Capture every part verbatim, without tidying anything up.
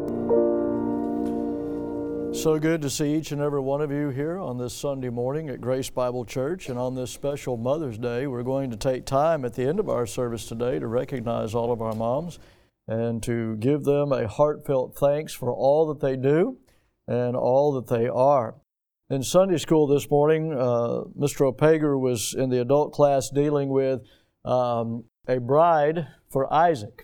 So good to see each and every one of you here on this Sunday morning at Grace Bible Church. And on this special Mother's Day, we're going to take time at the end of our service today to recognize all of our moms and to give them a heartfelt thanks for all that they do and all that they are. In Sunday school this morning, uh, Mister O'Pager was in the adult class dealing with um, a bride for Isaac.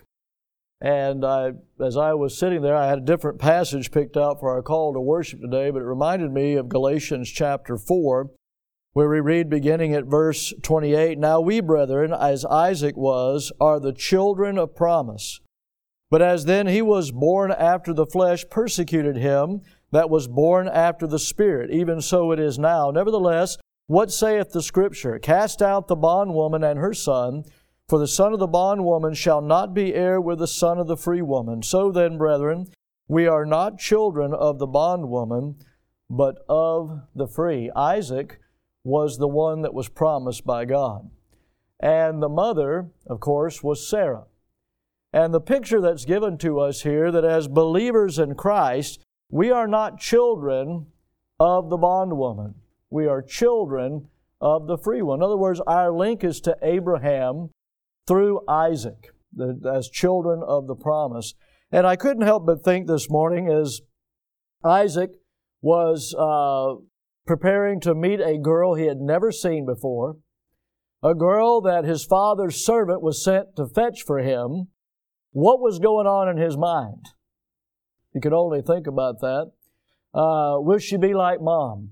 And I, as I was sitting there, I had a different passage picked out for our call to worship today, but it reminded me of Galatians chapter four, where we read beginning at verse twenty-eight, "Now we, brethren, as Isaac was, are the children of promise. But as then he was born after the flesh persecuted him that was born after the Spirit, even so it is now. Nevertheless, what saith the Scripture? Cast out the bondwoman and her son, for the son of the bondwoman shall not be heir with the son of the free woman. So then, brethren, we are not children of the bondwoman, but of the free." Isaac was the one that was promised by God. And the mother, of course, was Sarah. And the picture that's given to us here, that as believers in Christ, we are not children of the bondwoman. We are children of the free one. In other words, our link is to Abraham through Isaac, as children of the promise. And I couldn't help but think this morning as Isaac was uh, preparing to meet a girl he had never seen before, a girl that his father's servant was sent to fetch for him, what was going on in his mind? You could only think about that. Uh, will she be like Mom?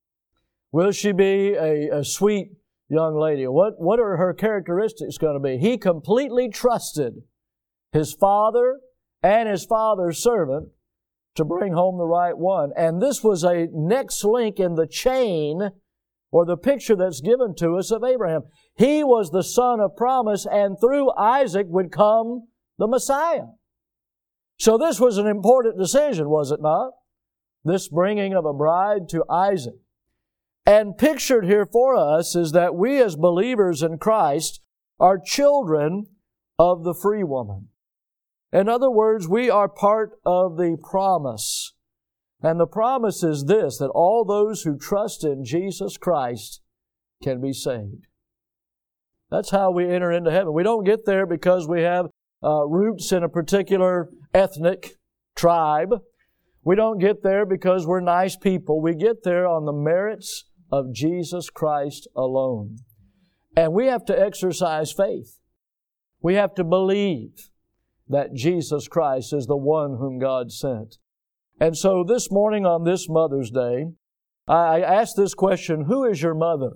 Will she be a, a sweet young lady? What, what are her characteristics going to be? He completely trusted his father and his father's servant to bring home the right one. And this was a next link in the chain, or the picture that's given to us of Abraham. He was the son of promise, and through Isaac would come the Messiah. So this was an important decision, was it not? This bringing of a bride to Isaac. And pictured here for us is that we as believers in Christ are children of the free woman. In other words, we are part of the promise. And the promise is this, that all those who trust in Jesus Christ can be saved. That's how we enter into heaven. We don't get there because we have uh, roots in a particular ethnic tribe. We don't get there because we're nice people. We get there on the merits of Jesus Christ alone. And we have to exercise faith. We have to believe that Jesus Christ is the one whom God sent. And so this morning on this Mother's Day, I ask this question, who is your mother?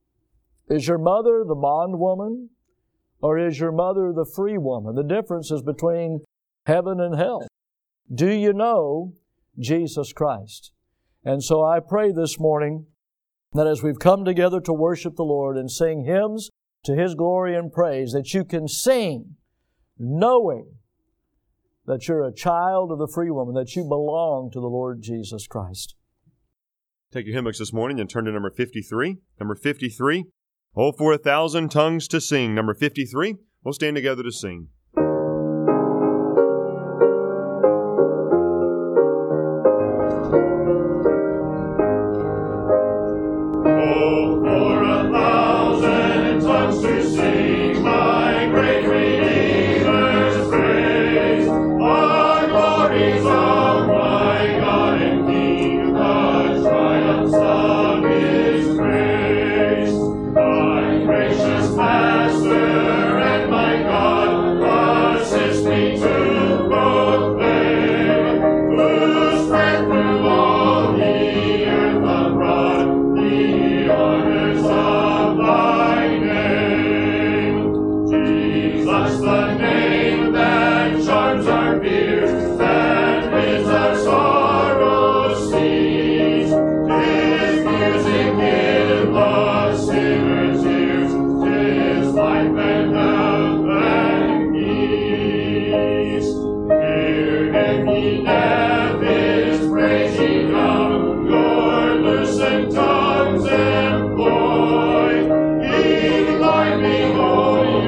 Is your mother the bondwoman, or is your mother the free woman? The difference is between heaven and hell. Do you know Jesus Christ? And so I pray this morning that as we've come together to worship the Lord and sing hymns to His glory and praise, that you can sing knowing that you're a child of the free woman, that you belong to the Lord Jesus Christ. Take your hymn books this morning and turn to number fifty-three. Number fifty-three, "Oh, for a thousand tongues to sing." Number fifty-three, we'll stand together to sing.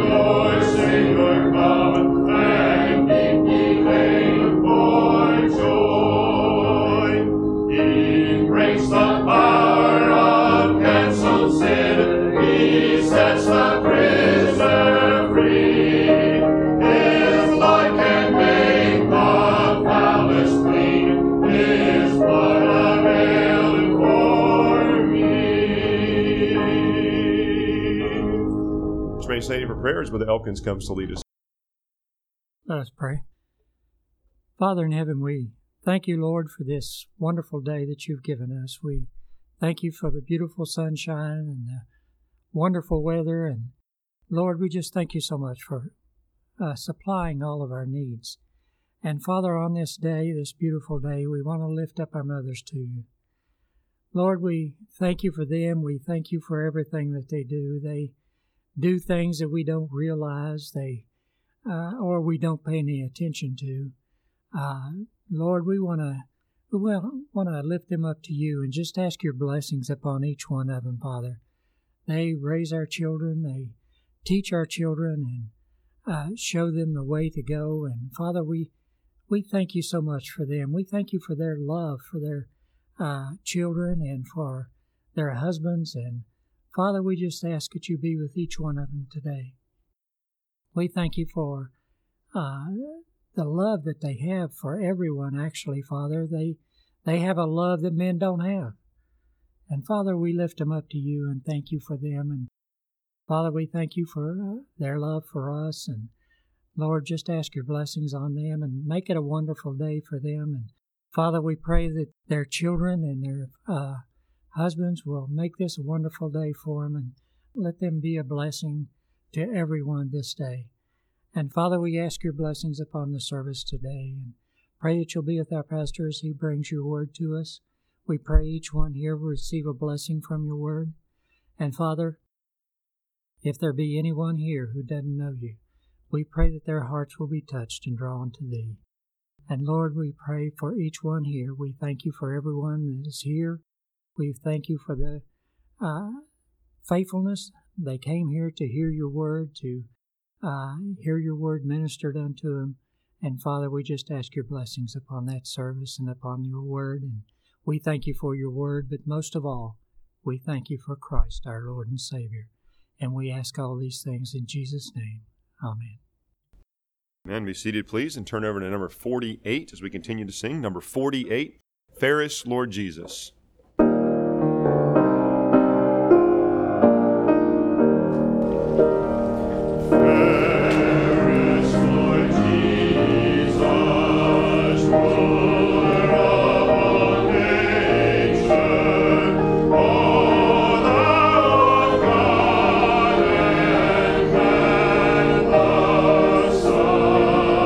Joy. prayer as Brother Elkins comes to lead us. Let us pray. Father in heaven, we thank you, Lord, for this wonderful day that you've given us. We thank you for the beautiful sunshine and the wonderful weather. And Lord, we just thank you so much for uh, supplying all of our needs. And Father, on this day, this beautiful day, we want to lift up our mothers to you. Lord, we thank you for them. We thank you for everything that they do. They do things that we don't realize, they uh, or we don't pay any attention to. Uh, Lord, we want to we want to lift them up to you and just ask your blessings upon each one of them, Father. They raise our children, they teach our children, and uh, show them the way to go. And Father, we we thank you so much for them. We thank you for their love for their uh, children and for their husbands. And Father, we just ask that you be with each one of them today. We thank you for uh, the love that they have for everyone, actually, Father. They they have a love that men don't have. And Father, we lift them up to you and thank you for them. And Father, we thank you for uh, their love for us. And Lord, just ask your blessings on them and make it a wonderful day for them. And Father, we pray that their children and their uh, husbands will make this a wonderful day for them and let them be a blessing to everyone this day. And Father, we ask your blessings upon the service today and pray that you'll be with our pastor as he brings your word to us. We pray each one here will receive a blessing from your word. And Father, if there be anyone here who doesn't know you, we pray that their hearts will be touched and drawn to thee. And Lord, we pray for each one here. We thank you for everyone that is here. We thank you for the uh, faithfulness. They came here to hear your word, to uh, hear your word ministered unto them. And Father, we just ask your blessings upon that service and upon your word. And we thank you for your word, but most of all, we thank you for Christ, our Lord and Savior. And we ask all these things in Jesus' name. Amen. Amen. Be seated, please, and turn over to number forty-eight as we continue to sing. Number forty-eight, Fairest Lord Jesus.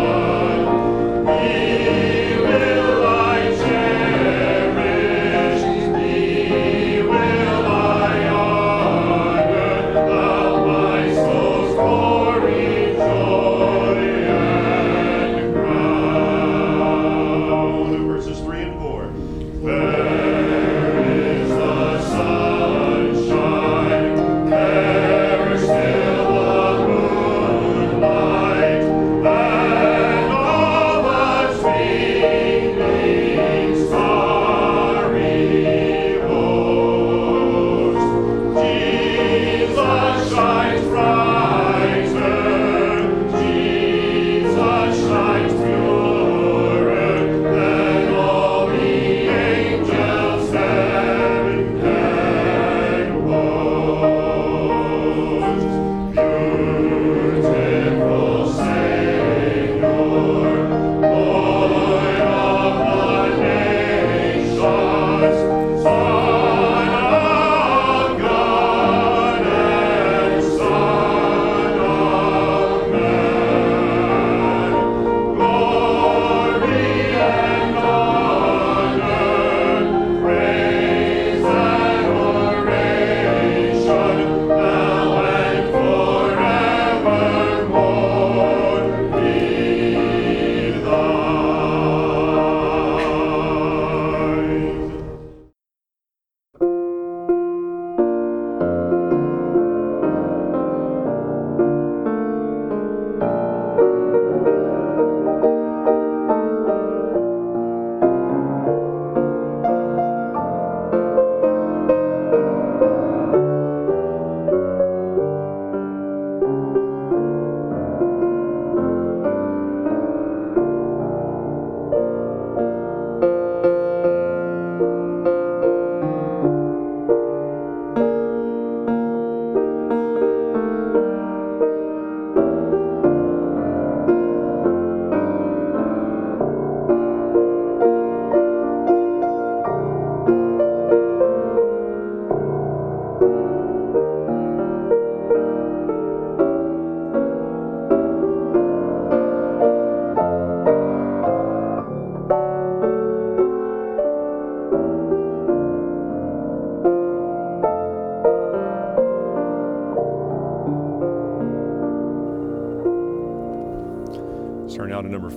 He will I cherish.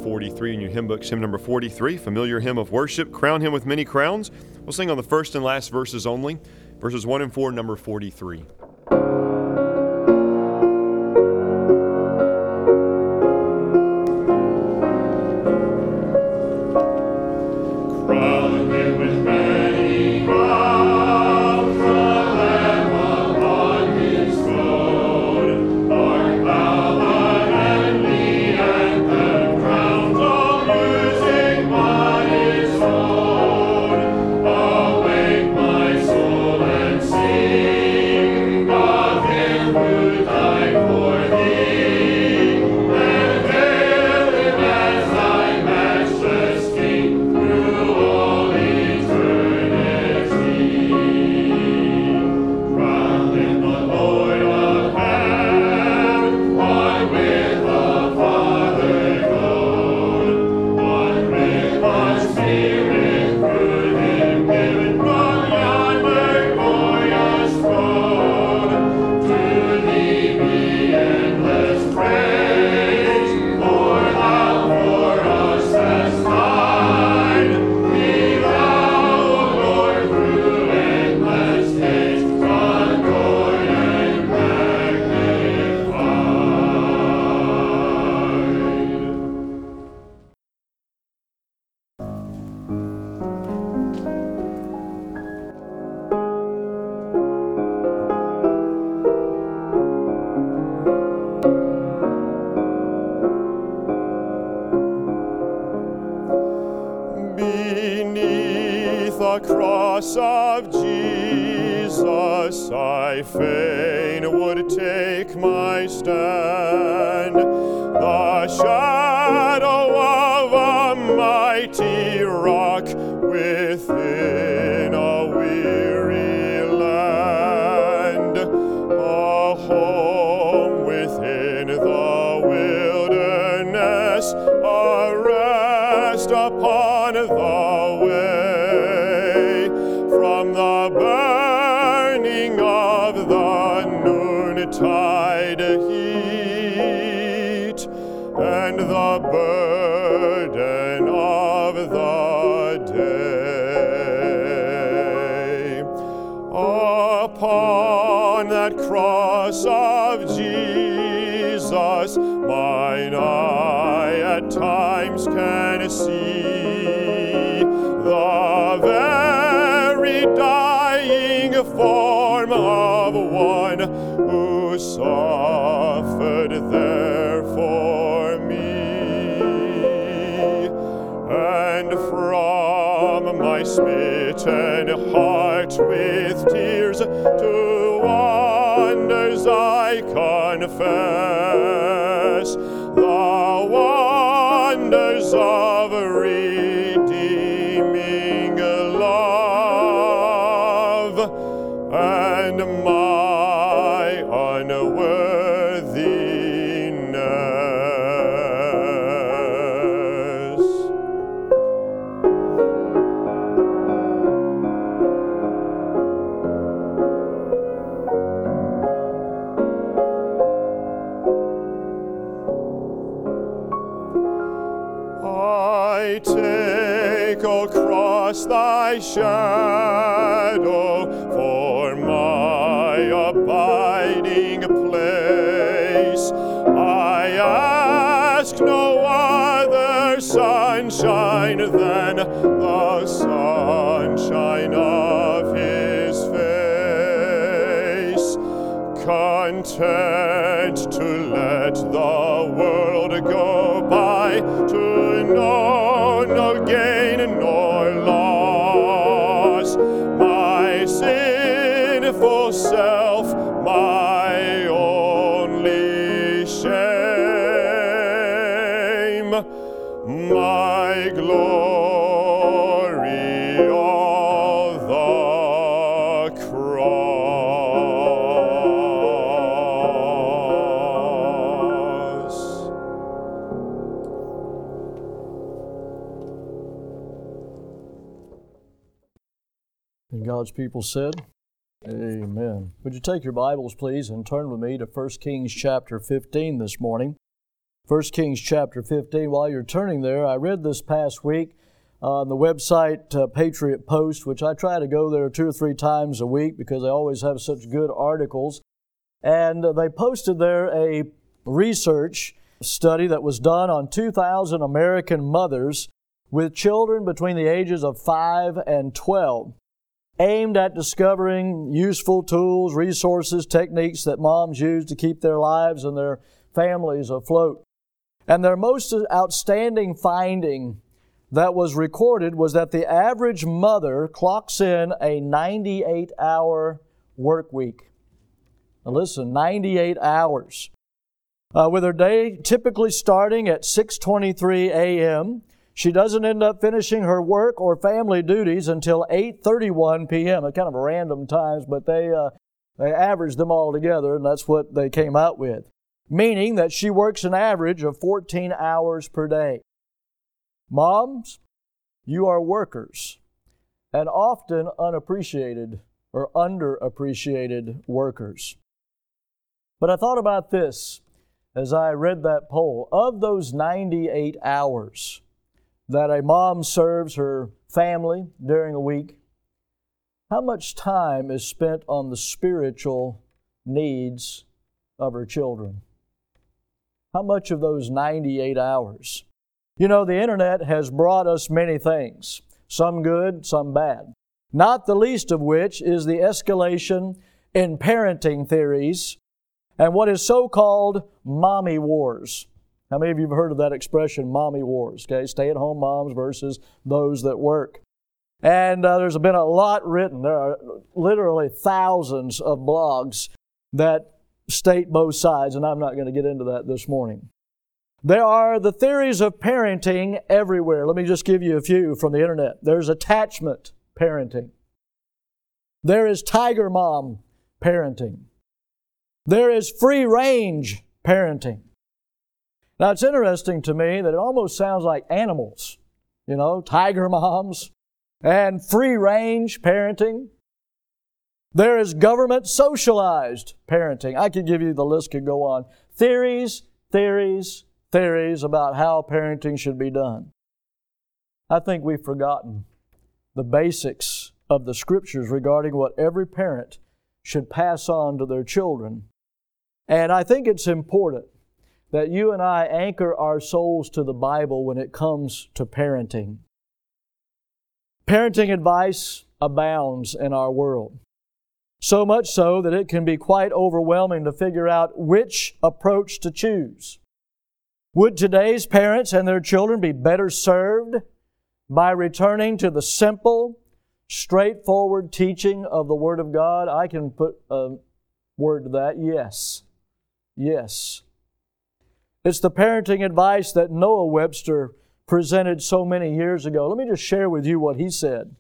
forty-three in your hymn books, hymn number forty-three, familiar hymn of worship, Crown Him with Many Crowns. We'll sing on the first and last verses only, verses one and four, number forty-three. the cross of Jesus, I fain would take my stand. The shadow of a mighty rock within a weary land, a home within the wilderness, a rest upon the way from the burning of the noontide heat and the burden of the day. Upon that cross of Jesus, mine eye at times can see the very dying form of one who suffered there for me. And from my smitten heart with tears to wonders I confess the wonders of redeeming love and my unworthiness. I take across thy shadow for my abiding place. I ask no other sunshine than the sunshine of his face. Content to let the world go by, to know no gain nor loss. My sinful self, my only shame, my glory, all the cross. And God's people said, amen. Would you take your Bibles, please, and turn with me to First Kings chapter fifteen this morning. First Kings chapter fifteen. While you're turning there, I read this past week on the website uh, Patriot Post, which I try to go there two or three times a week because they always have such good articles. And uh, they posted there a research study that was done on two thousand American mothers with children between the ages of five and twelve, aimed at discovering useful tools, resources, techniques that moms use to keep their lives and their families afloat. And their most outstanding finding that was recorded was that the average mother clocks in a ninety-eight hour work week. Now listen, ninety-eight hours. Uh, with her day typically starting at six twenty-three a.m., she doesn't end up finishing her work or family duties until eight thirty-one p.m. At kind of random times, but they uh, they averaged them all together, and that's what they came out with. Meaning that she works an average of fourteen hours per day. Moms, you are workers, and often unappreciated or underappreciated workers. But I thought about this as I read that poll. Of those ninety-eight hours that a mom serves her family during a week, how much time is spent on the spiritual needs of her children? How much of those ninety-eight hours? You know, the internet has brought us many things, some good, some bad. Not the least of which is the escalation in parenting theories and what is so-called mommy wars. How many of you have heard of that expression, mommy wars? Okay, stay-at-home moms versus those that work. And uh, there's been a lot written. There are literally thousands of blogs that state both sides, and I'm not going to get into that this morning. There are the theories of parenting everywhere. Let me just give you a few from the internet. There's attachment parenting. There is tiger mom parenting. There is free range parenting. Now, it's interesting to me that it almost sounds like animals, you know, tiger moms and free range parenting. There is government socialized parenting. I could give you, the list could go on. Theories, theories, theories about how parenting should be done. I think we've forgotten the basics of the Scriptures regarding what every parent should pass on to their children. And I think it's important that you and I anchor our souls to the Bible when it comes to parenting. Parenting advice abounds in our world. So much so that it can be quite overwhelming to figure out which approach to choose. Would today's parents and their children be better served by returning to the simple, straightforward teaching of the Word of God? I can put a word to that. Yes. Yes. It's the parenting advice that Noah Webster presented so many years ago. Let me just share with you what he said.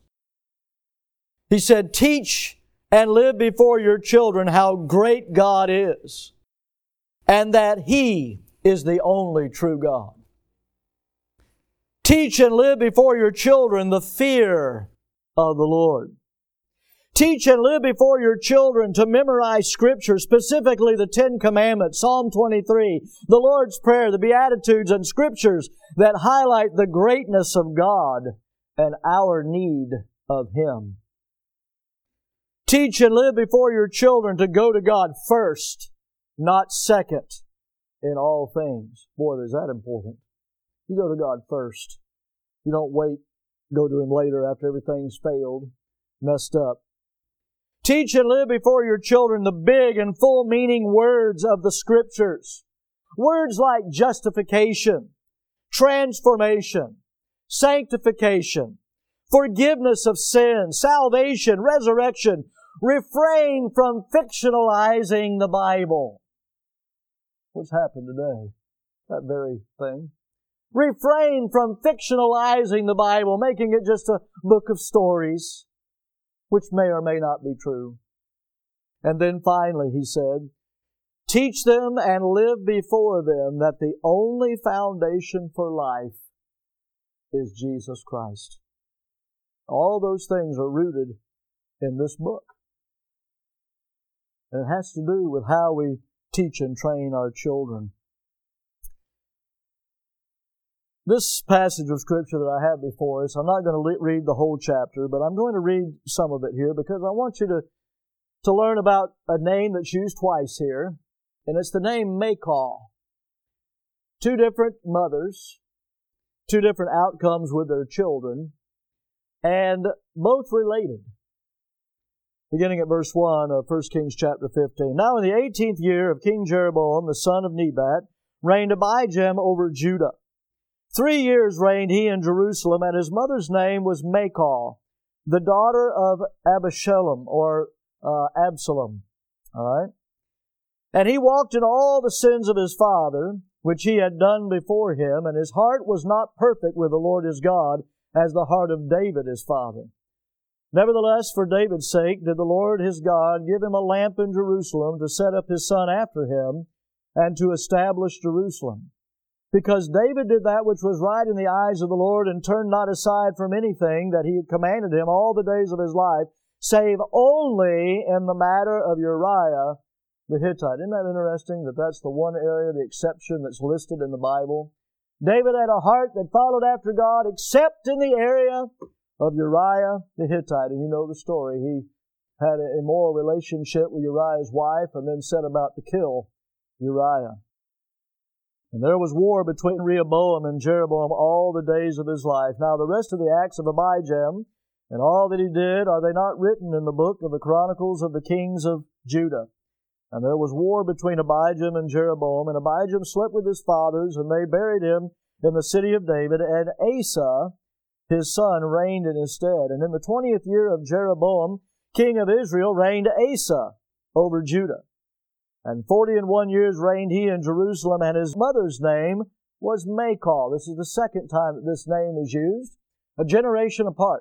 He said, "Teach and live before your children how great God is, and that He is the only true God. Teach and live before your children the fear of the Lord. Teach and live before your children to memorize Scripture, specifically the Ten Commandments, Psalm twenty-three, the Lord's Prayer, the Beatitudes, and Scriptures that highlight the greatness of God and our need of Him. Teach and live before your children to go to God first, not second, in all things." Boy, is that important. You go to God first. You don't wait, go to Him later after everything's failed, messed up. Teach and live before your children the big and full meaning words of the Scriptures. Words like justification, transformation, sanctification, forgiveness of sin, salvation, resurrection. Refrain from fictionalizing the Bible. What's happened today? That very thing. Refrain from fictionalizing the Bible, making it just a book of stories, which may or may not be true. And then finally, he said, teach them and live before them that the only foundation for life is Jesus Christ. All those things are rooted in this book. And it has to do with how we teach and train our children. This passage of Scripture that I have before us, I'm not going to le- read the whole chapter, but I'm going to read some of it here because I want you to, to learn about a name that's used twice here, and it's the name Machal. Two different mothers, two different outcomes with their children, and both related. Beginning at verse one of First Kings chapter fifteen. Now in the eighteenth year of King Jeroboam, the son of Nebat, reigned Abijam over Judah. Three years reigned he in Jerusalem, and his mother's name was Machal, the daughter of Abishalom, or uh, Absalom. All right? And he walked in all the sins of his father, which he had done before him, and his heart was not perfect with the Lord his God, as the heart of David his father. Nevertheless, for David's sake did the Lord his God give him a lamp in Jerusalem to set up his son after him, and to establish Jerusalem. Because David did that which was right in the eyes of the Lord, and turned not aside from anything that he had commanded him all the days of his life, save only in the matter of Uriah the Hittite. Isn't that interesting that that's the one area, the exception that's listed in the Bible? David had a heart that followed after God, except in the area of Uriah the Hittite. And you know the story. He had an immoral relationship with Uriah's wife and then set about to kill Uriah. And there was war between Rehoboam and Jeroboam all the days of his life. Now the rest of the acts of Abijam and all that he did, are they not written in the book of the Chronicles of the Kings of Judah? And there was war between Abijam and Jeroboam, and Abijam slept with his fathers, and they buried him in the city of David, and Asa, his son, reigned in his stead. And in the twentieth year of Jeroboam, king of Israel, reigned Asa over Judah. And forty and one years reigned he in Jerusalem, and his mother's name was Machal. This is the second time that this name is used, a generation apart.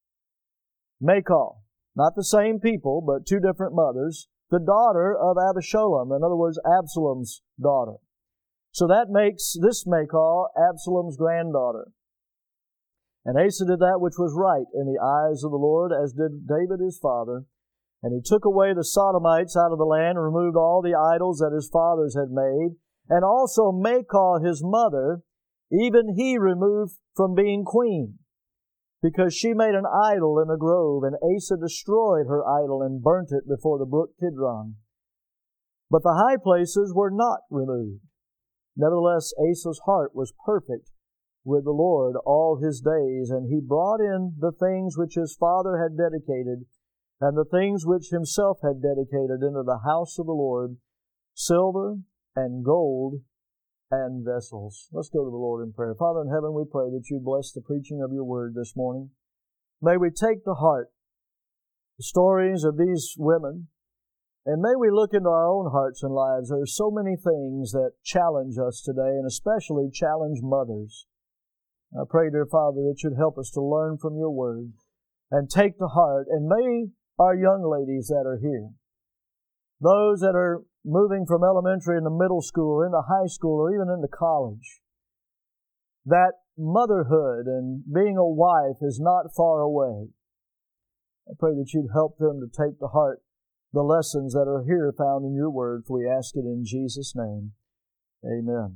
Machal, not the same people, but two different mothers, the daughter of Abishalom, in other words, Absalom's daughter. So that makes this Machal Absalom's granddaughter. And Asa did that which was right in the eyes of the Lord, as did David his father. And he took away the Sodomites out of the land, and removed all the idols that his fathers had made. And also Machal his mother, even he removed from being queen, because she made an idol in a grove, and Asa destroyed her idol and burnt it before the brook Kidron. But the high places were not removed. Nevertheless, Asa's heart was perfect with the Lord all his days, and he brought in the things which his father had dedicated, and the things which himself had dedicated into the house of the Lord, silver and gold and vessels. Let's go to the Lord in prayer. Father in heaven, we pray that you bless the preaching of your word this morning. May we take to heart the stories of these women, and may we look into our own hearts and lives. There are so many things that challenge us today, and especially challenge mothers. I pray, dear Father, that you'd help us to learn from your word and take to heart, and may our young ladies that are here, those that are moving from elementary into middle school or into high school or even into college, that motherhood and being a wife is not far away. I pray that you'd help them to take to heart the lessons that are here found in your word, for we ask it in Jesus' name. Amen.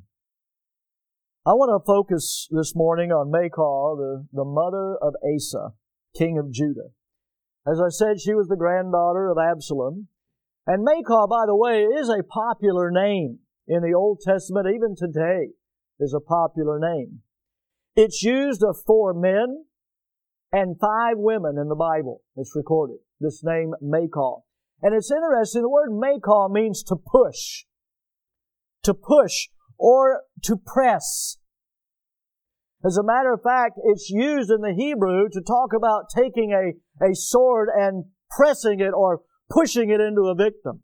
I want to focus this morning on Machal, the, the mother of Asa, king of Judah. As I said, she was the granddaughter of Absalom. And Machal, by the way, is a popular name in the Old Testament. Even today is a popular name. It's used of four men and five women in the Bible. It's recorded, this name Machal. And it's interesting, the word Machal means to push. To push or to press. As a matter of fact, it's used in the Hebrew to talk about taking a, a sword and pressing it or pushing it into a victim.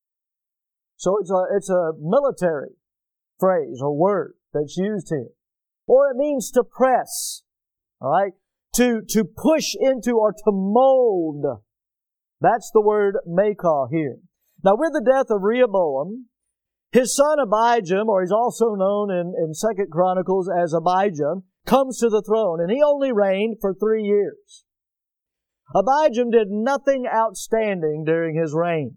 So it's a, it's a military phrase or word that's used here. Or it means to press. All right? To, to push into or to mold. That's the word Machal here. Now with the death of Rehoboam, his son Abijam, or he's also known in, in Second Chronicles as Abijah, comes to the throne, and he only reigned for three years. Abijam did nothing outstanding during his reign.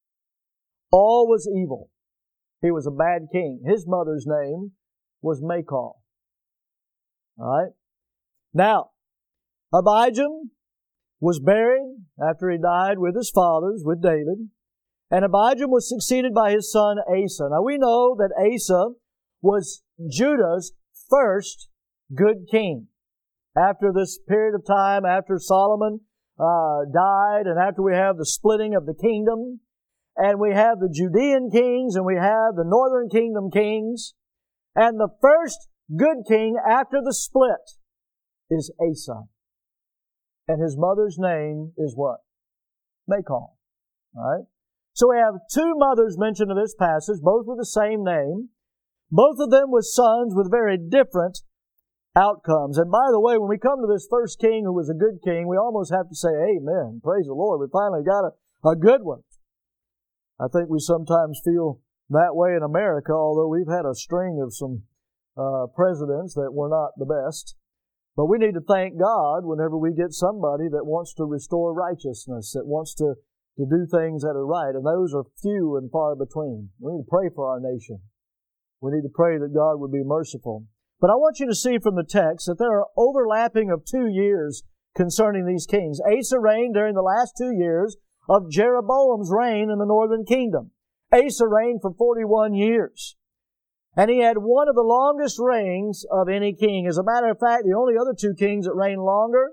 All was evil. He was a bad king. His mother's name was Machal. All right? Now, Abijam was buried after he died with his fathers, with David. And Abijam was succeeded by his son Asa. Now we know that Asa was Judah's first good king. After this period of time, after Solomon uh, died, and after we have the splitting of the kingdom, and we have the Judean kings, and we have the northern kingdom kings, and the first good king after the split is Asa. And his mother's name is what? Michal. All right? So we have two mothers mentioned in this passage, both with the same name. Both of them with sons with very different outcomes. And by the way, when we come to this first king who was a good king, we almost have to say, amen, praise the Lord. We finally got a, a good one. I think we sometimes feel that way in America, although we've had a string of some uh, presidents that were not the best. But we need to thank God whenever we get somebody that wants to restore righteousness, that wants to, to do things that are right. And those are few and far between. We need to pray for our nation. We need to pray that God would be merciful. But I want you to see from the text that there are overlapping of two years concerning these kings. Asa reigned during the last two years of Jeroboam's reign in the northern kingdom. Asa reigned for forty-one years. And he had one of the longest reigns of any king. As a matter of fact, the only other two kings that reigned longer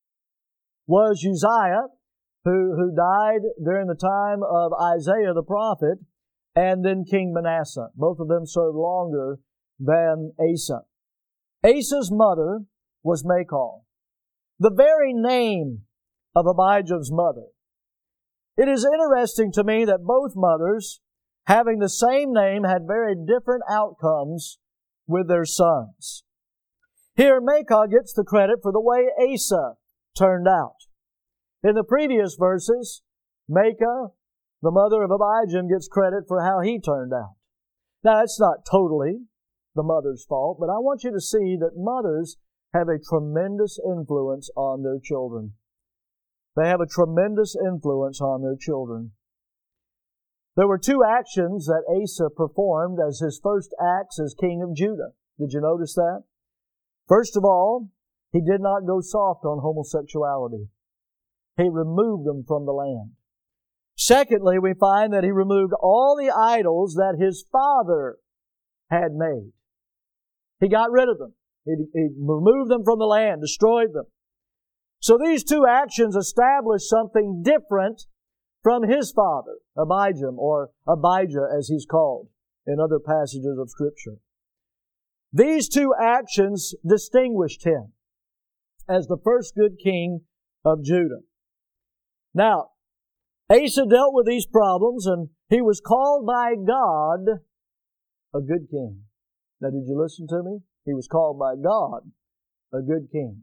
was Uzziah, who, who died during the time of Isaiah the prophet, and then King Manasseh. Both of them served longer than Asa. Asa's mother was Michal, the very name of Abijam's mother. It is interesting to me that both mothers, having the same name, had very different outcomes with their sons. Here, Michal gets the credit for the way Asa turned out. In the previous verses, Michal, the mother of Abijam, gets credit for how he turned out. Now, it's not totally the mother's fault, but I want you to see that mothers have a tremendous influence on their children. They have a tremendous influence on their children. There were two actions that Asa performed as his first acts as king of Judah. Did you notice that? First of all, he did not go soft on homosexuality. He removed them from the land. Secondly, we find that he removed all the idols that his father had made. He got rid of them. He, he removed them from the land, destroyed them. So these two actions established something different from his father, Abijam, or Abijah as he's called in other passages of Scripture. These two actions distinguished him as the first good king of Judah. Now, Asa dealt with these problems, and he was called by God a good king. Now, did you listen to me? He was called by God a good king.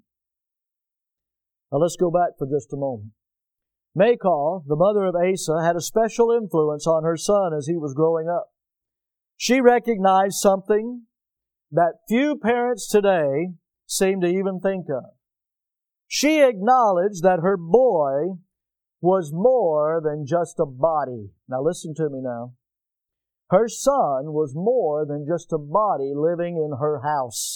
Now, let's go back for just a moment. Michal, the mother of Asa, had a special influence on her son as he was growing up. She recognized something that few parents today seem to even think of. She acknowledged that her boy was more than just a body. Now listen to me now. Her son was more than just a body living in her house.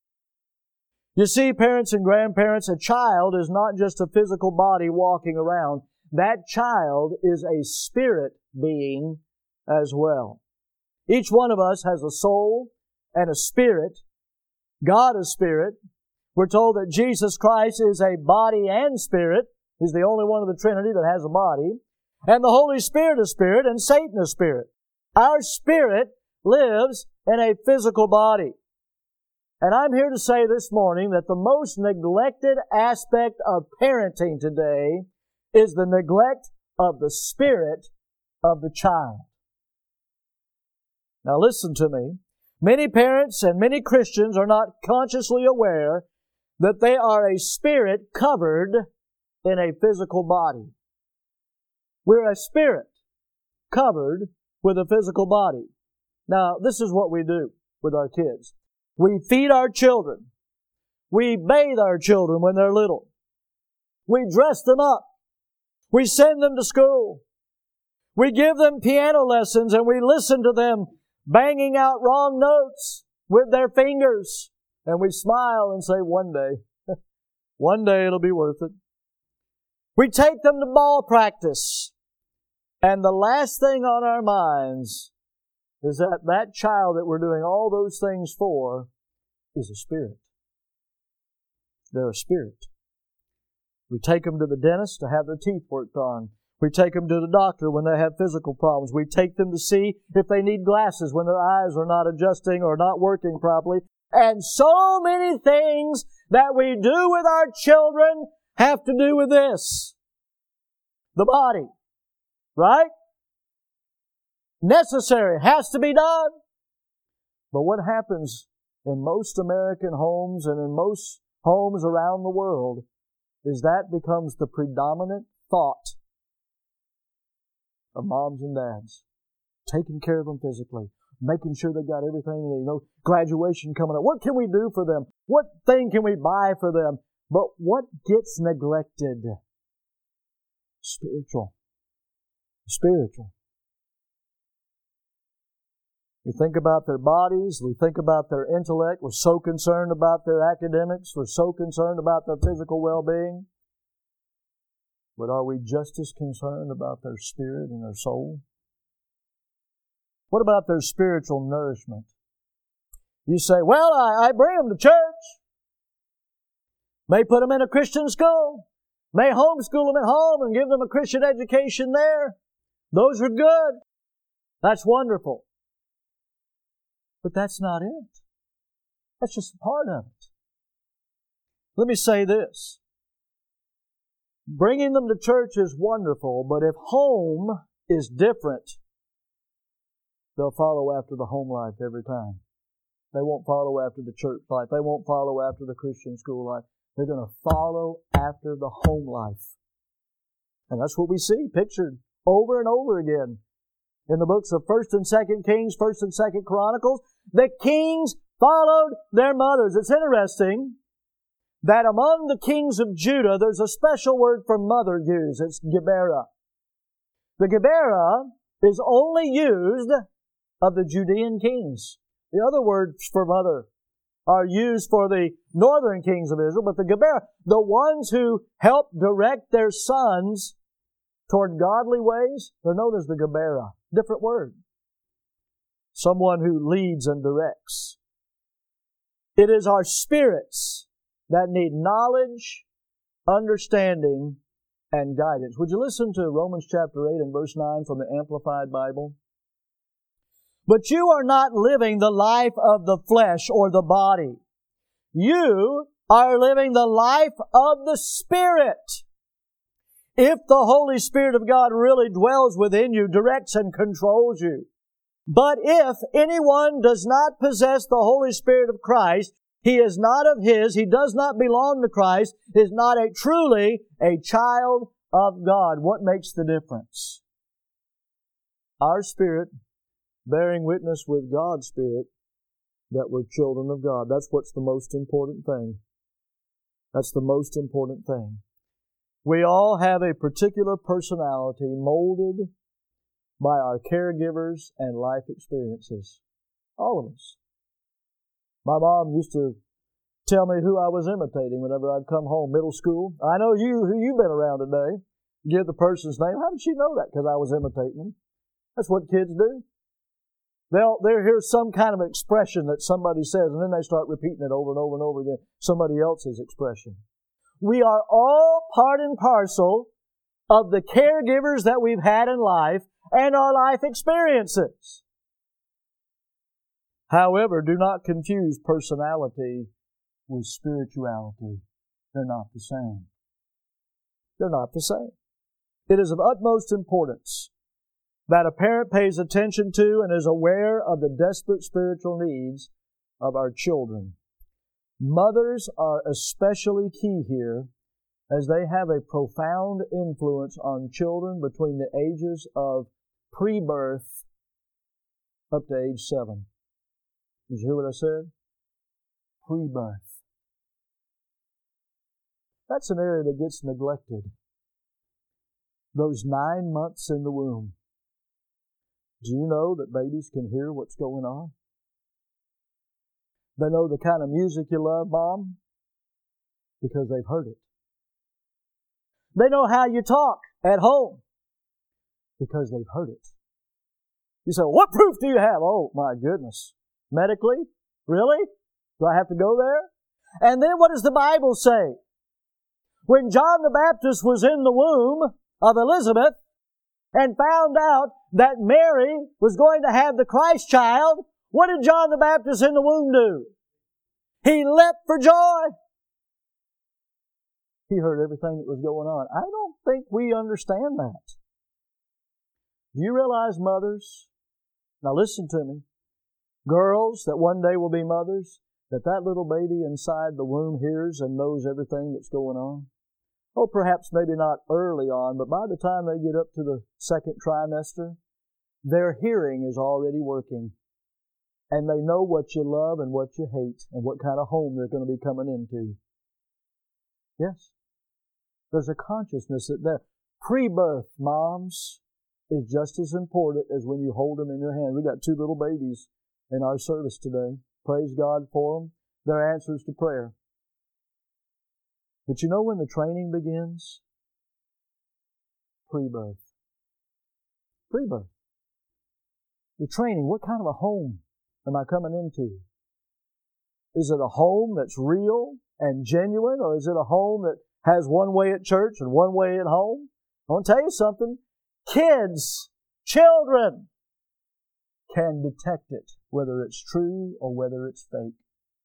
You see, parents and grandparents, a child is not just a physical body walking around. That child is a spirit being as well. Each one of us has a soul and a spirit. God is spirit. We're told that Jesus Christ is a body and spirit. He's the only one of the Trinity that has a body. And the Holy Spirit is spirit, and Satan is spirit. Our spirit lives in a physical body. And I'm here to say this morning that the most neglected aspect of parenting today is the neglect of the spirit of the child. Now listen to me. Many parents and many Christians are not consciously aware that they are a spirit covered in a physical body. We're a spirit covered with a physical body. Now, this is what we do with our kids. We feed our children. We bathe our children when they're little. We dress them up. We send them to school. We give them piano lessons and we listen to them banging out wrong notes with their fingers And we smile and say, one day, one day it'll be worth it. We take them to ball practice. And the last thing on our minds is that that child that we're doing all those things for is a spirit. They're a spirit. We take them to the dentist to have their teeth worked on. We take them to the doctor when they have physical problems. We take them to see if they need glasses when their eyes are not adjusting or not working properly. And so many things that we do with our children have to do with this. The body. Right? Necessary. Has to be done. But what happens in most American homes and in most homes around the world is that becomes the predominant thought of moms and dads. Taking care of them physically. Making sure they got everything, you know, graduation coming up. What can we do for them? What thing can we buy for them? But what gets neglected? Spiritual. Spiritual. We think about their bodies. We think about their intellect. We're so concerned about their academics. We're so concerned about their physical well-being. But are we just as concerned about their spirit and their soul? What about their spiritual nourishment? You say, well, I, I bring them to church. May put them in a Christian school. May homeschool them at home and give them a Christian education there. Those are good. That's wonderful. But that's not it. That's just a part of it. Let me say this. Bringing them to church is wonderful, but if home is different, they'll follow after the home life every time. They won't follow after the church life. They won't follow after the Christian school life. They're going to follow after the home life. And that's what we see pictured over and over again in the books of First and Second Kings, First and Second Chronicles. The kings followed their mothers. It's interesting that among the kings of Judah, there's a special word for mother used. It's Geberah. The Geberah is only used of the Judean kings. The other words for mother are used for the northern kings of Israel, but the Geberah, the ones who help direct their sons toward godly ways, they're known as the Geberah. Different word. Someone who leads and directs. It is our spirits that need knowledge, understanding, and guidance. Would you listen to Romans chapter eight and verse nine from the Amplified Bible? But you are not living the life of the flesh or the body. You are living the life of the Spirit. If the Holy Spirit of God really dwells within you, directs and controls you. But if anyone does not possess the Holy Spirit of Christ, he is not of His, he does not belong to Christ, is not a truly a child of God. What makes the difference? Our spirit bearing witness with God's Spirit that we're children of God. That's what's the most important thing. That's the most important thing. We all have a particular personality molded by our caregivers and life experiences. All of us. My mom used to tell me who I was imitating whenever I'd come home, middle school. I know you, who you've been around today. Give the person's name. How did she know that? Because I was imitating them. That's what kids do. They'll, they'll hear some kind of expression that somebody says, and then they start repeating it over and over and over again. Somebody else's expression. We are all part and parcel of the caregivers that we've had in life and our life experiences. However, do not confuse personality with spirituality. They're not the same. They're not the same. It is of utmost importance that a parent pays attention to and is aware of the desperate spiritual needs of our children. Mothers are especially key here, as they have a profound influence on children between the ages of pre-birth up to age seven. Did you hear what I said? Pre-birth. That's an area that gets neglected. Those nine months in the womb. Do you know that babies can hear what's going on? They know the kind of music you love, Mom, because they've heard it. They know how you talk at home because they've heard it. You say, what proof do you have? Oh, my goodness. Medically? Really? Do I have to go there? And then what does the Bible say? When John the Baptist was in the womb of Elizabeth and found out that Mary was going to have the Christ child, what did John the Baptist in the womb do? He leapt for joy. He heard everything that was going on. I don't think we understand that. Do you realize, mothers, now listen to me, girls that one day will be mothers, that that little baby inside the womb hears and knows everything that's going on? Oh, perhaps maybe not early on, but by the time they get up to the second trimester, their hearing is already working. And they know what you love and what you hate and what kind of home they're going to be coming into. Yes. There's a consciousness that there. Pre-birth, moms, is just as important as when you hold them in your hand. We got two little babies in our service today. Praise God for them. They're answers to prayer. But you know when the training begins? Pre-birth. Pre-birth. The training, what kind of a home am I coming into? Is it a home that's real and genuine, or is it a home that has one way at church and one way at home? I want to tell you something. Kids, children, can detect it, whether it's true or whether it's fake.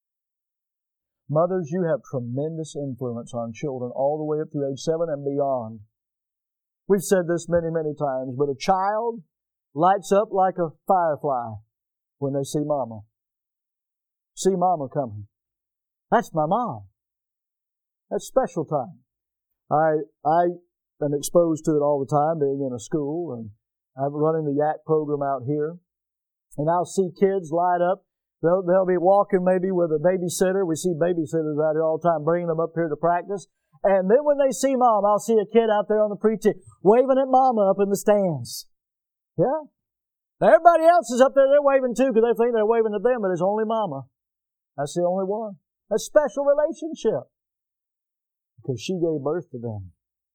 Mothers, you have tremendous influence on children all the way up to age seven and beyond. We've said this many, many times, but a child lights up like a firefly when they see Mama. See Mama coming. That's my mom. That's special time. I I am exposed to it all the time, being in a school, and I'm running the Y A C program out here. And I'll see kids light up. They'll, they'll be walking maybe with a babysitter. We see babysitters out here all the time, bringing them up here to practice. And then when they see Mom, I'll see a kid out there on the preaching, waving at Mama up in the stands. Yeah. Everybody else is up there, they're waving too, because they think they're waving at them, but it's only Mama. That's the only one. A special relationship. Because she gave birth to them.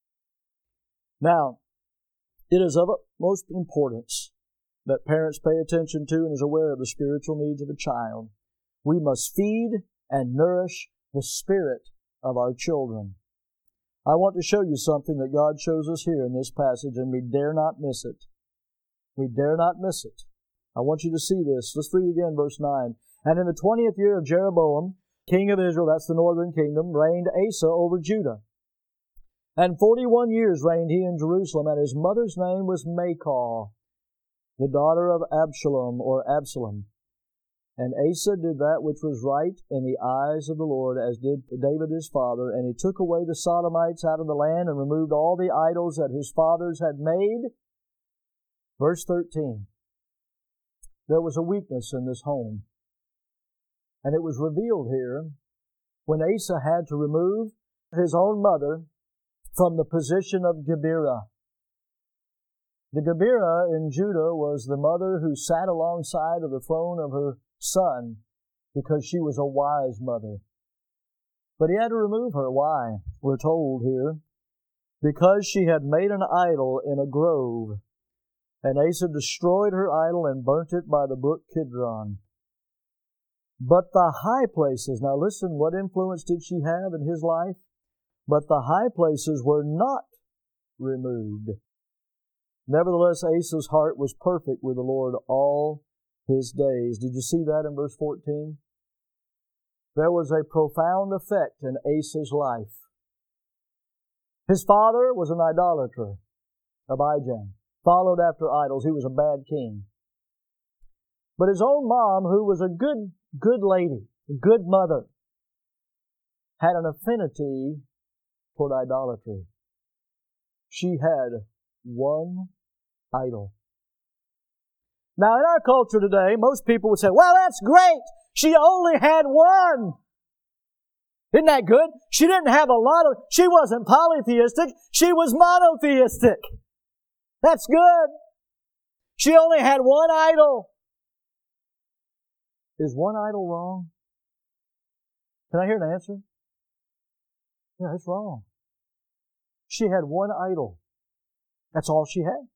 Now, it is of utmost importance that parents pay attention to and is aware of the spiritual needs of a child. We must feed and nourish the spirit of our children. I want to show you something that God shows us here in this passage, and we dare not miss it. We dare not miss it. I want you to see this. Let's read again verse nine. And in the twentieth year of Jeroboam, king of Israel, that's the northern kingdom, reigned Asa over Judah. And forty-one years reigned he in Jerusalem, and his mother's name was Maachah, the daughter of Absalom, or Absalom. And Asa did that which was right in the eyes of the Lord, as did David his father, and he took away the Sodomites out of the land, and removed all the idols that his fathers had made. Verse thirteen. There was a weakness in this home. And it was revealed here when Asa had to remove his own mother from the position of Gebirah. The Gebirah in Judah was the mother who sat alongside of the throne of her son because she was a wise mother. But he had to remove her. Why? We're told here. Because she had made an idol in a grove. And Asa destroyed her idol and burnt it by the brook Kidron. But the high places, now listen, what influence did she have in his life? But the high places were not removed. Nevertheless, Asa's heart was perfect with the Lord all his days. Did you see that in verse fourteen? There was a profound effect in Asa's life. His father was an idolater, Abijam, followed after idols. He was a bad king. But his own mom, who was a good, good lady, a good mother, had an affinity toward idolatry. She had one idol. Now, in our culture today, most people would say, well, that's great. She only had one. Isn't that good? She didn't have a lot of, she wasn't polytheistic. She was monotheistic. That's good. She only had one idol. Is one idol wrong? Can I hear an answer? Yeah, that's wrong. She had one idol. That's all she had.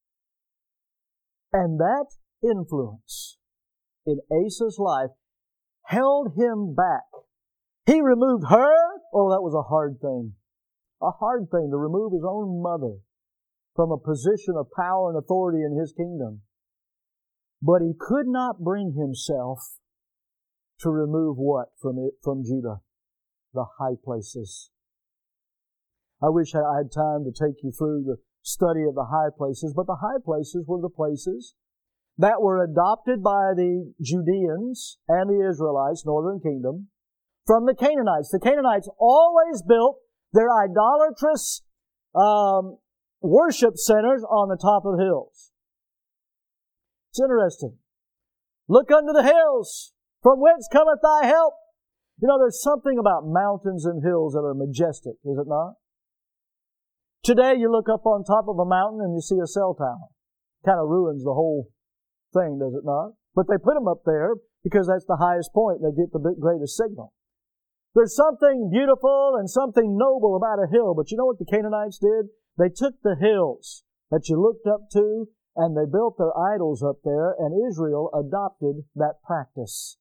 And that influence in Asa's life held him back. He removed her. Oh, that was a hard thing. A hard thing to remove his own mother from a position of power and authority in his kingdom. But he could not bring himself to remove what from it, from Judah? The high places. I wish I had time to take you through the study of the high places, but the high places were the places that were adopted by the Judeans and the Israelites, northern kingdom, from the Canaanites. The Canaanites always built their idolatrous um, worship centers on the top of hills. It's interesting. Look unto the hills, from whence cometh thy help. You know, there's something about mountains and hills that are majestic, is it not? Today you look up on top of a mountain and you see a cell tower. Kind of ruins the whole thing, does it not? But they put them up there because that's the highest point. They get the greatest signal. There's something beautiful and something noble about a hill, but you know what the Canaanites did? They took the hills that you looked up to and they built their idols up there, and Israel adopted that practice.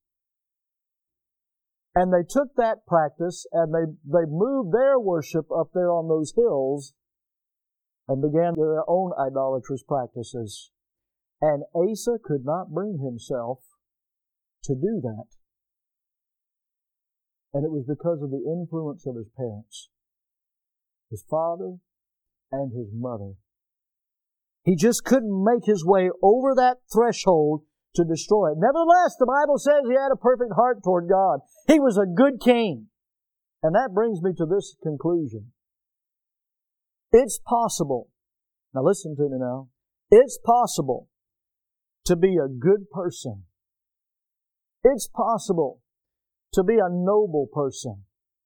And they took that practice and they, they moved their worship up there on those hills and began their own idolatrous practices. And Asa could not bring himself to do that. And it was because of the influence of his parents, his father and his mother. He just couldn't make his way over that threshold to destroy it. Nevertheless, the Bible says he had a perfect heart toward God. He was a good king. And that brings me to this conclusion. It's possible, now listen to me now, it's possible to be a good person. It's possible to be a noble person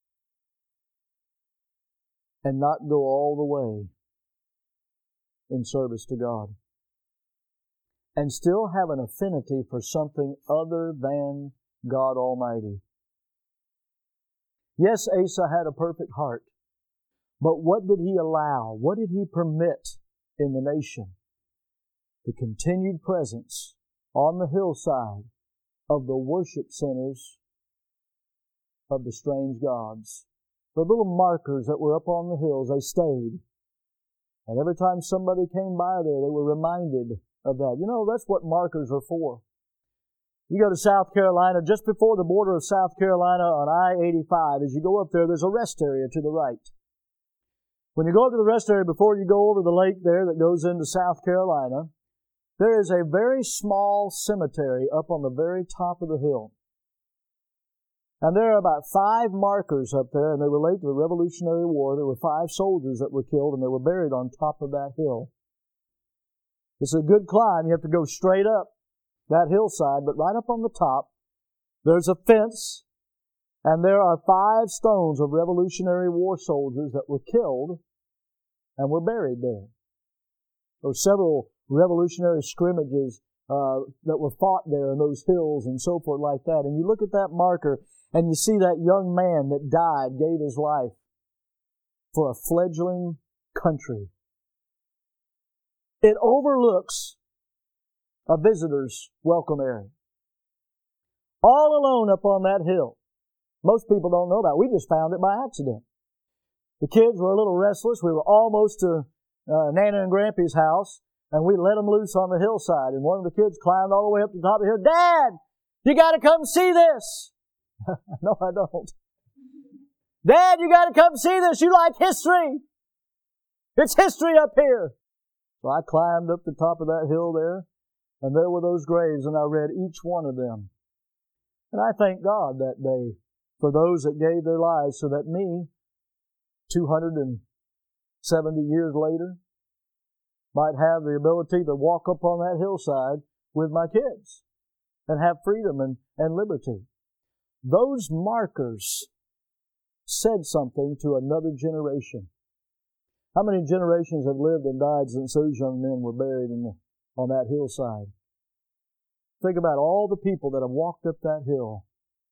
and not go all the way in service to God, and still have an affinity for something other than God Almighty. Yes, Asa had a perfect heart, but what did he allow? What did he permit in the nation? The continued presence on the hillside of the worship centers of the strange gods. The little markers that were up on the hills, they stayed. And every time somebody came by there, they were reminded of that. You know, that's what markers are for. You go to South Carolina, just before the border of South Carolina on I eighty-five, as you go up there, there's a rest area to the right. When you go up to the rest area, before you go over the lake there that goes into South Carolina, there is a very small cemetery up on the very top of the hill. And there are about five markers up there, and they relate to the Revolutionary War. There were five soldiers that were killed, and they were buried on top of that hill. It's a good climb. You have to go straight up that hillside, but right up on the top, there's a fence, and there are five stones of Revolutionary War soldiers that were killed and were buried there. There were several revolutionary scrimmages uh, that were fought there in those hills and so forth like that. And you look at that marker, and you see that young man that died, gave his life for a fledgling country. It overlooks a visitor's welcome area. All alone up on that hill. Most people don't know about it. We just found it by accident. The kids were a little restless. We were almost to uh, Nana and Grampy's house, and we let them loose on the hillside. And one of the kids climbed all the way up to the top of the hill. Dad, you got to come see this. No, I don't. Dad, you got to come see this. You like history. It's history up here. So I climbed up the top of that hill there, and there were those graves, and I read each one of them. And I thank God that day for those that gave their lives so that me, two hundred seventy years later, might have the ability to walk up on that hillside with my kids and have freedom and, and liberty. Those markers said something to another generation. How many generations have lived and died since those young men were buried in the, on that hillside? Think about all the people that have walked up that hill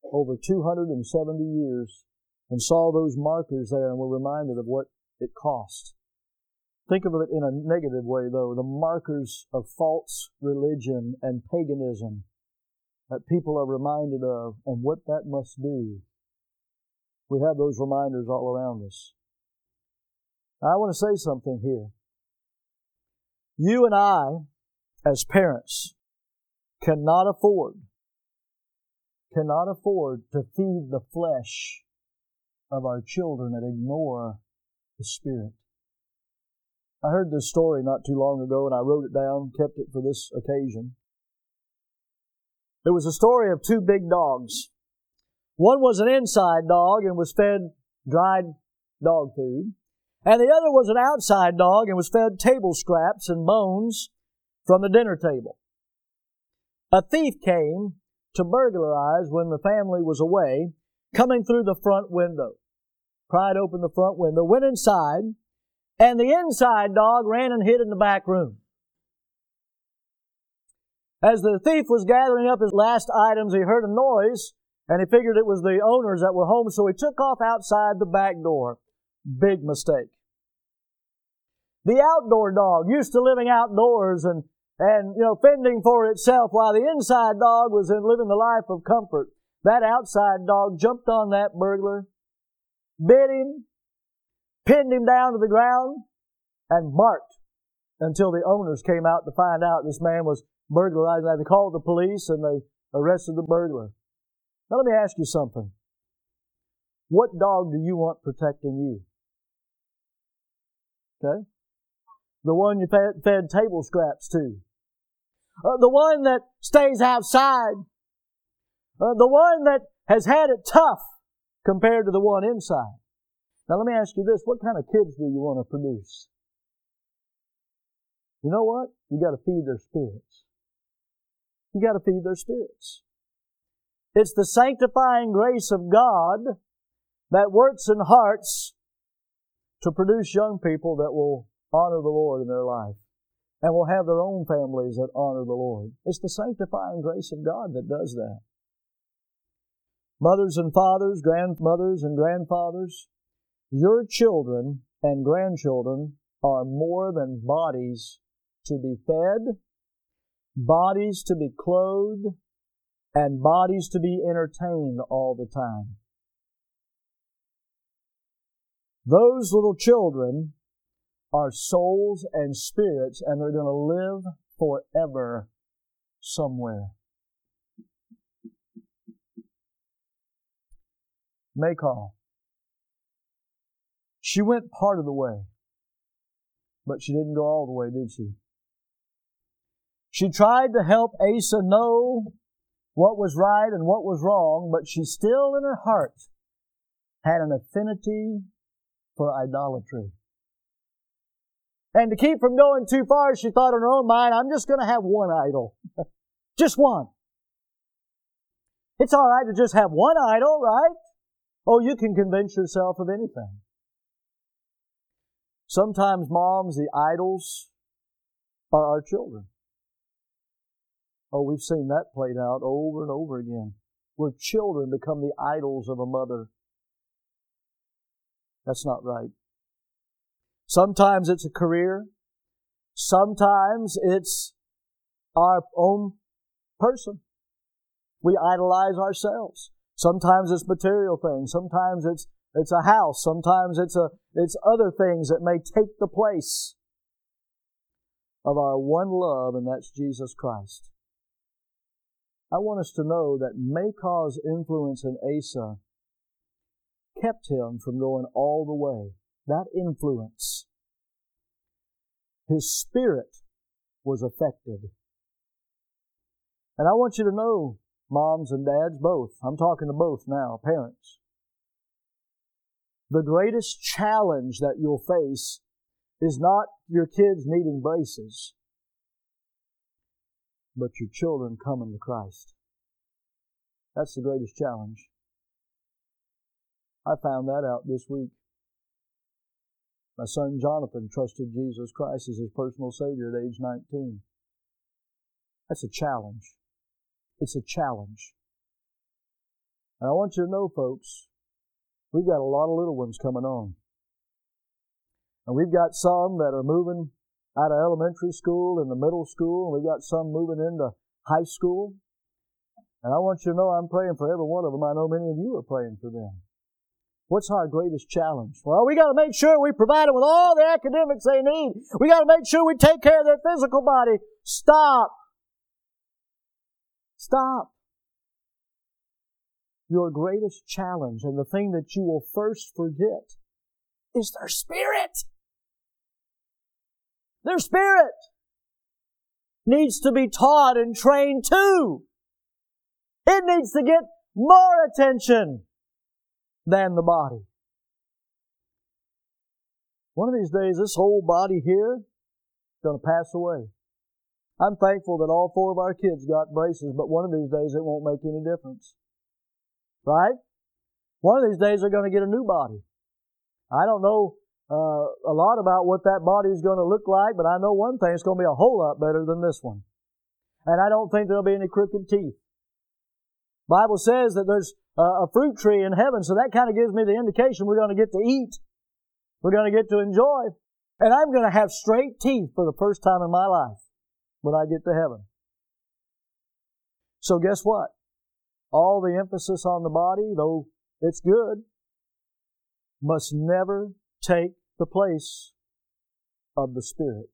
over two hundred seventy years and saw those markers there and were reminded of what it cost. Think of it in a negative way, though. The markers of false religion and paganism that people are reminded of and what that must do. We have those reminders all around us. Now, I want to say something here. You and I, as parents, cannot afford, cannot afford to feed the flesh of our children and ignore the Spirit. I heard this story not too long ago, and I wrote it down, kept it for this occasion. It was a story of two big dogs. One was an inside dog and was fed dried dog food, and the other was an outside dog and was fed table scraps and bones from the dinner table. A thief came to burglarize when the family was away, coming through the front window. Pried open the front window, went inside, and the inside dog ran and hid in the back room. As the thief was gathering up his last items, he heard a noise, and he figured it was the owners that were home, so he took off outside the back door. Big mistake. The outdoor dog, used to living outdoors and, and you know, fending for itself, while the inside dog was in living the life of comfort, that outside dog jumped on that burglar, bit him, pinned him down to the ground, and barked until the owners came out to find out this man was burglarizing. They called the police and they arrested the burglar. Now let me ask you something. What dog do you want protecting you? Okay? The one you fed, fed table scraps to. Uh, the one that stays outside. Uh, the one that has had it tough compared to the one inside. Now let me ask you this, what kind of kids do you want to produce? You know what? You got to feed their spirits. You got to feed their spirits. It's the sanctifying grace of God that works in hearts to produce young people that will honor the Lord in their life and will have their own families that honor the Lord. It's the sanctifying grace of God that does that. Mothers and fathers, grandmothers and grandfathers, your children and grandchildren are more than bodies to be fed, bodies to be clothed, and bodies to be entertained all the time. Those little children are souls and spirits, and they're going to live forever somewhere. Michal. She went part of the way, but she didn't go all the way, did she? She tried to help Asa know what was right and what was wrong, but she still in her heart had an affinity for idolatry. And to keep from going too far, she thought in her own mind, I'm just going to have one idol. Just one. It's all right to just have one idol, right? Oh, you can convince yourself of anything. Sometimes, moms, the idols are our children. Oh, we've seen that played out over and over again, where children become the idols of a mother. That's not right. Sometimes it's a career. Sometimes it's our own person. We idolize ourselves. Sometimes it's material things. Sometimes it's it's a house. Sometimes it's a it's other things that may take the place of our one love, and that's Jesus Christ. I want us to know that Michal's influence in Asa kept him from going all the way. That influence. His spirit was affected. And I want you to know, moms and dads, both. I'm talking to both now, parents. The greatest challenge that you'll face is not your kids needing braces, but your children coming to Christ. That's the greatest challenge. I found that out this week. My son Jonathan trusted Jesus Christ as his personal Savior at age nineteen. That's a challenge. It's a challenge. And I want you to know, folks, we've got a lot of little ones coming on. And we've got some that are moving out of elementary school and the middle school, and we've got some moving into high school. And I want you to know I'm praying for every one of them. I know many of you are praying for them. What's our greatest challenge? Well, we got to make sure we provide them with all the academics they need. We got to make sure we take care of their physical body. Stop. Stop. Your greatest challenge and the thing that you will first forget is their spirit. Their spirit needs to be taught and trained too. It needs to get more attention than the body. One of these days, this whole body here is going to pass away. I'm thankful that all four of our kids got braces, but one of these days it won't make any difference. Right? One of these days they're going to get a new body. I don't know uh, a lot about what that body is going to look like, but I know one thing, it's going to be a whole lot better than this one. And I don't think there'll be any crooked teeth. Bible says that there's a fruit tree in heaven, so that kind of gives me the indication we're going to get to eat. We're going to get to enjoy. And I'm going to have straight teeth for the first time in my life when I get to heaven. So guess what? All the emphasis on the body, though it's good, must never take the place of the Spirit.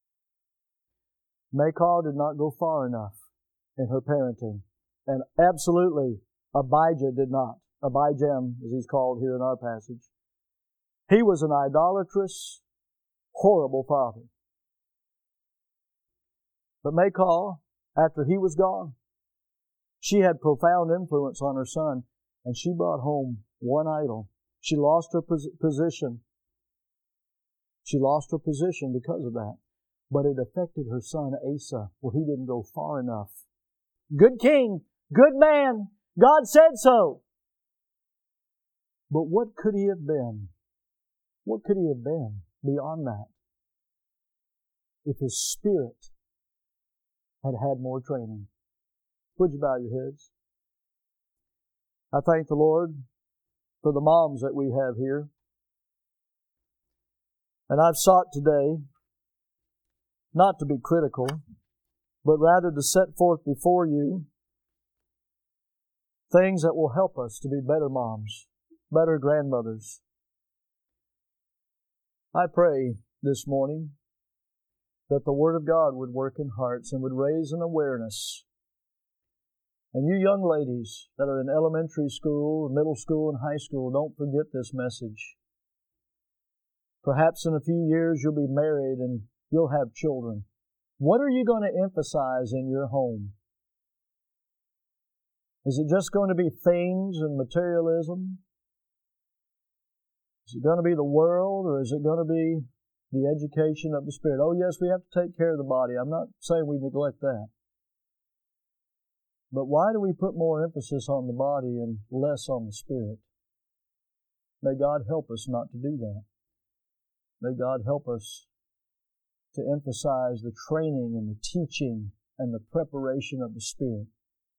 Michal did not go far enough in her parenting. And absolutely, Abijah did not. Abijam, as he's called here in our passage. He was an idolatrous, horrible father. But Michal, after he was gone, she had profound influence on her son, and she brought home one idol. She lost her pos- position. She lost her position because of that. But it affected her son Asa, where he didn't go far enough. Good king, good man, God said so. But what could he have been? What could he have been beyond that? If his spirit had had more training. Would you bow your heads? I thank the Lord for the moms that we have here. And I've sought today not to be critical, but rather to set forth before you things that will help us to be better moms, better grandmothers. I pray this morning that the Word of God would work in hearts and would raise an awareness. And you young ladies that are in elementary school, middle school, and high school, don't forget this message. Perhaps in a few years you'll be married and you'll have children. What are you going to emphasize in your home? Is it just going to be things and materialism? Is it going to be the world, or is it going to be the education of the Spirit? Oh, yes, we have to take care of the body. I'm not saying we neglect that. But why do we put more emphasis on the body and less on the Spirit? May God help us not to do that. May God help us to emphasize the training and the teaching and the preparation of the Spirit,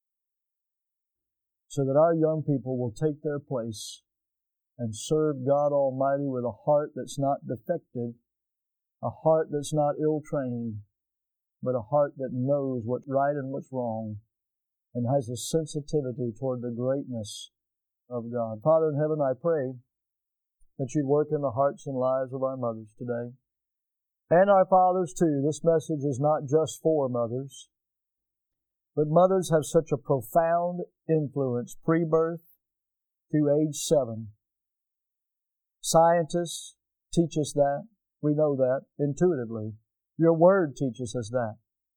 so that our young people will take their place and serve God Almighty with a heart that's not defective, a heart that's not ill-trained, but a heart that knows what's right and what's wrong, and has a sensitivity toward the greatness of God. Father in heaven, I pray that you'd work in the hearts and lives of our mothers today, and our fathers too. This message is not just for mothers, but mothers have such a profound influence pre-birth through age seven. Scientists teach us that. We know that intuitively. Your Word teaches us that.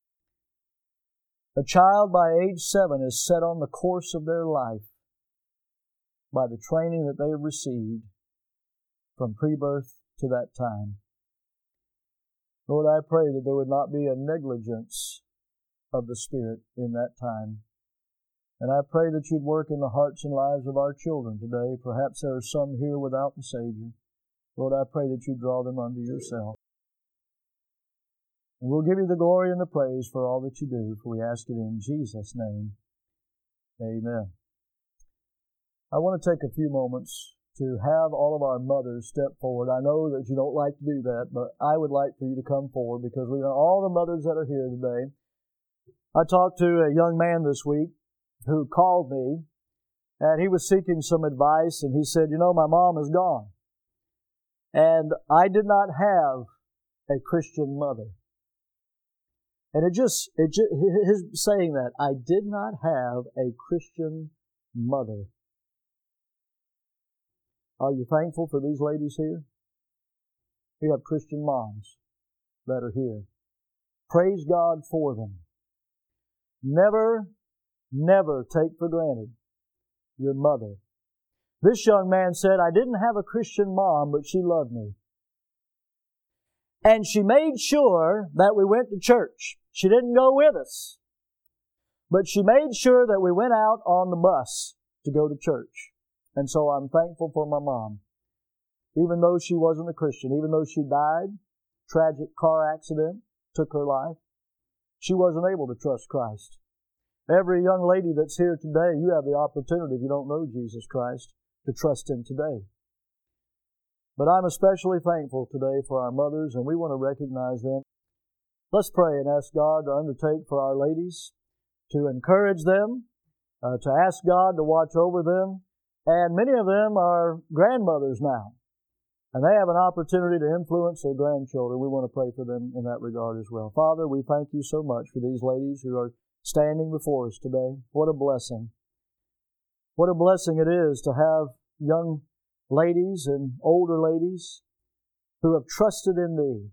A child by age seven is set on the course of their life by the training that they have received from pre-birth to that time. Lord, I pray that there would not be a negligence of the Spirit in that time. And I pray that you'd work in the hearts and lives of our children today. Perhaps there are some here without the Savior. Lord, I pray that you draw them unto yourself. And we'll give you the glory and the praise for all that you do, for we ask it in Jesus' name. Amen. I want to take a few moments to have all of our mothers step forward. I know that you don't like to do that, but I would like for you to come forward because we got all the mothers that are here today. I talked to a young man this week who called me, and he was seeking some advice, and he said, you know, my mom is gone. And I did not have a Christian mother. And it just, it just, his saying that, I did not have a Christian mother. Are you thankful for these ladies here? We have Christian moms that are here. Praise God for them. Never, never take for granted your mother. This young man said, I didn't have a Christian mom, but she loved me. And she made sure that we went to church. She didn't go with us, but she made sure that we went out on the bus to go to church. And so I'm thankful for my mom. Even though she wasn't a Christian, even though she died, tragic car accident took her life, she wasn't able to trust Christ. Every young lady that's here today, you have the opportunity, if you don't know Jesus Christ, to trust Him today. But I'm especially thankful today for our mothers, and we want to recognize them. Let's pray and ask God to undertake for our ladies, to encourage them, uh, to ask God to watch over them. And many of them are grandmothers now, and they have an opportunity to influence their grandchildren. We want to pray for them in that regard as well. Father, we thank You so much for these ladies who are standing before us today. What a blessing. What a blessing it is to have young ladies and older ladies who have trusted in Thee,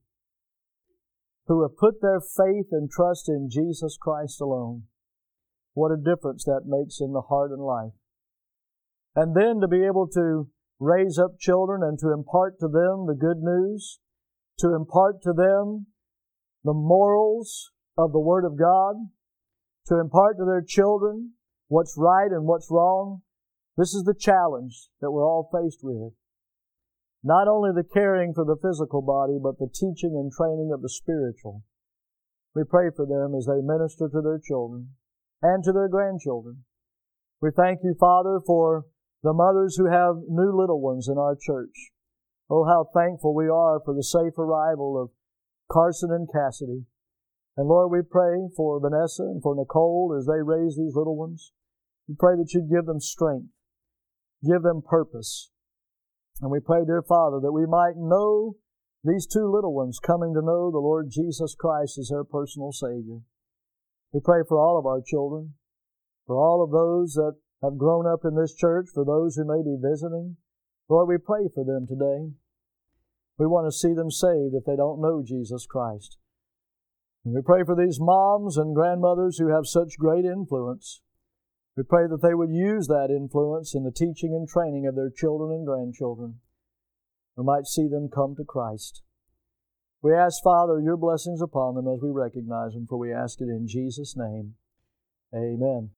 who have put their faith and trust in Jesus Christ alone. What a difference that makes in the heart and life. And then to be able to raise up children and to impart to them the good news, to impart to them the morals of the Word of God, to impart to their children what's right and what's wrong. This is the challenge that we're all faced with. Not only the caring for the physical body, but the teaching and training of the spiritual. We pray for them as they minister to their children and to their grandchildren. We thank You, Father, for the mothers who have new little ones in our church. Oh, how thankful we are for the safe arrival of Carson and Cassidy. And Lord, we pray for Vanessa and for Nicole as they raise these little ones. We pray that You'd give them strength, give them purpose. And we pray, dear Father, that we might know these two little ones coming to know the Lord Jesus Christ as their personal Savior. We pray for all of our children, for all of those that have grown up in this church, for those who may be visiting. Lord, we pray for them today. We want to see them saved if they don't know Jesus Christ. And we pray for these moms and grandmothers who have such great influence. We pray that they would use that influence in the teaching and training of their children and grandchildren. We might see them come to Christ. We ask, Father, Your blessings upon them as we recognize them, for we ask it in Jesus' name. Amen.